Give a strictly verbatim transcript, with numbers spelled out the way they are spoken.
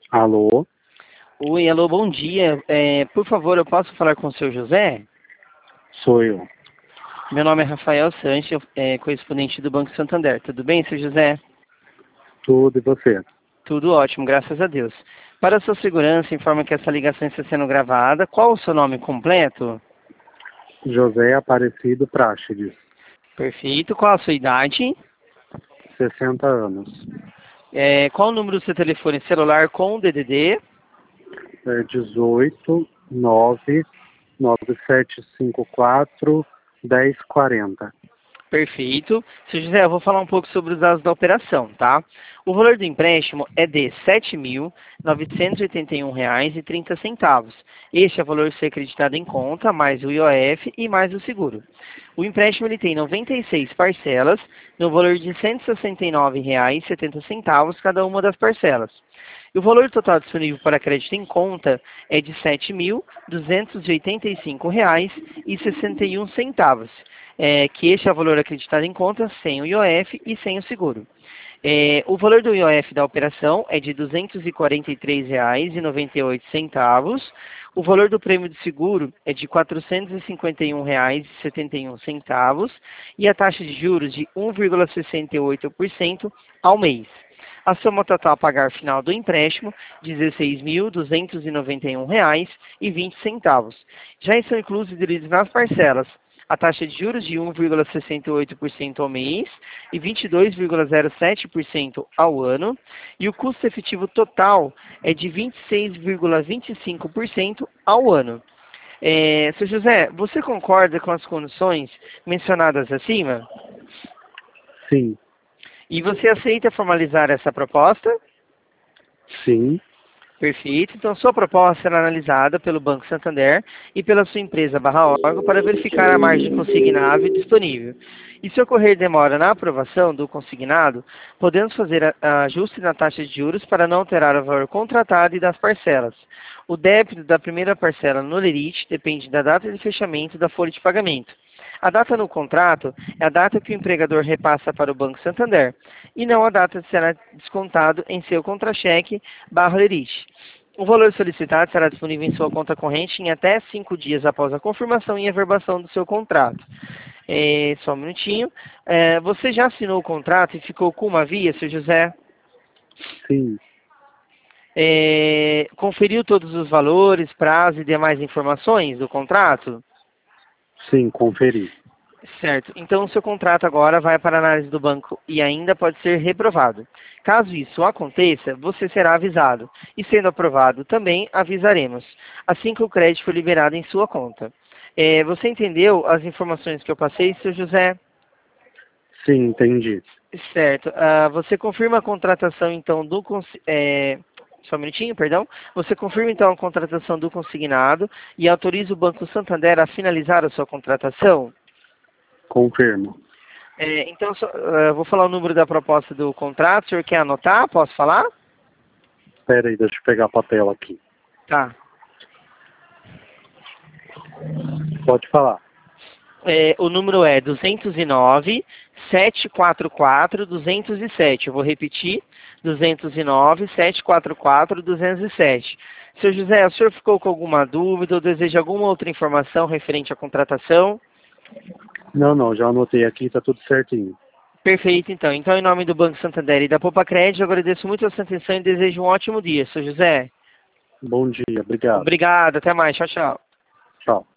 Alô? Oi, alô, bom dia. É, por favor, eu posso falar com o seu José? Sou eu. Meu nome é Rafael Sanches, eu- é, correspondente do Banco Santander. Tudo bem, seu José? Tudo e você? Tudo ótimo, graças a Deus. Para a sua segurança, informa que essa ligação está sendo gravada. Qual o seu nome completo? José Aparecido Práxides, Perfeito. Qual a sua idade? sessenta anos. É, qual o número do seu telefone celular com D D D? É dezoito, nove, nove sete cinco quatro, dez quarenta. Perfeito. Seu José, eu vou falar um pouco sobre os dados da operação, tá? O valor do empréstimo é de sete mil novecentos e oitenta e um reais e trinta centavos. Este é o valor a ser acreditado em conta, mais o I O F e mais o seguro. O empréstimo ele tem noventa e seis parcelas, no valor de cento e sessenta e nove reais e setenta centavos cada uma das parcelas. E o valor total disponível para crédito em conta é de sete mil duzentos e oitenta e cinco reais e sessenta e um centavos, é, que este é o valor acreditado em conta sem o I O F e sem o seguro. É, o valor do I O F da operação é de duzentos e quarenta e três reais e noventa e oito centavos. O valor do prêmio de seguro é de quatrocentos e cinquenta e um reais e setenta e um centavos e a taxa de juros de um vírgula sessenta e oito por cento ao mês. A soma total a pagar final do empréstimo, dezesseis mil duzentos e noventa e um reais e vinte centavos. Já estão inclusos direitos nas parcelas a taxa de juros de um vírgula sessenta e oito por cento ao mês e vinte e dois vírgula zero sete por cento ao ano, e o custo efetivo total é de vinte e seis vírgula vinte e cinco por cento ao ano. É, seu José, você concorda com as condições mencionadas acima? Sim, E você aceita formalizar essa proposta? sim, Perfeito. Então, sua proposta será analisada pelo Banco Santander e pela sua empresa barra órgão para verificar a margem consignável disponível. E se ocorrer demora na aprovação do consignado, podemos fazer a- a ajuste na taxa de juros para não alterar o valor contratado e das parcelas. O débito da primeira parcela no lerite depende da data de fechamento da folha de pagamento. A data no contrato é a data que o empregador repassa para o Banco Santander e não a data que será descontado em seu contra-cheque barra lerite. O valor solicitado será disponível em sua conta corrente em até cinco dias após a confirmação e averbação do seu contrato. É, só um minutinho. É, você já assinou o contrato e ficou com uma via, seu José? sim, É, conferiu todos os valores, prazo e demais informações do contrato? sim, conferi. Certo. Então, o seu contrato agora vai para a análise do banco e ainda pode ser reprovado. Caso isso aconteça, você será avisado. E sendo aprovado, também avisaremos, assim que o crédito for liberado em sua conta. É, você entendeu as informações que eu passei, seu José? Sim, entendi. Certo. Ah, você confirma a contratação, então, do... consi- É, só um minutinho, perdão. Você confirma, então, a contratação do consignado e autoriza o Banco Santander a finalizar a sua contratação? Confirmo. É, então, só, eh, vou falar o número da proposta do contrato. O senhor quer anotar? Posso falar? Espera aí, deixa eu pegar papel aqui. Tá. Pode falar. É, o número é duzentos e nove, setecentos e quarenta e quatro, duzentos e sete. Eu vou repetir. duzentos e nove, setecentos e quarenta e quatro, duzentos e sete. Seu José, o senhor ficou com alguma dúvida ou deseja alguma outra informação referente à contratação? Não, não, já anotei aqui, tá tudo certinho. Perfeito, então. Então, em nome do Banco Santander e da Poupa Crédito, eu agradeço muito a sua atenção e desejo um ótimo dia, seu José. Bom dia, obrigado. Obrigado, até mais. Tchau, tchau. Tchau.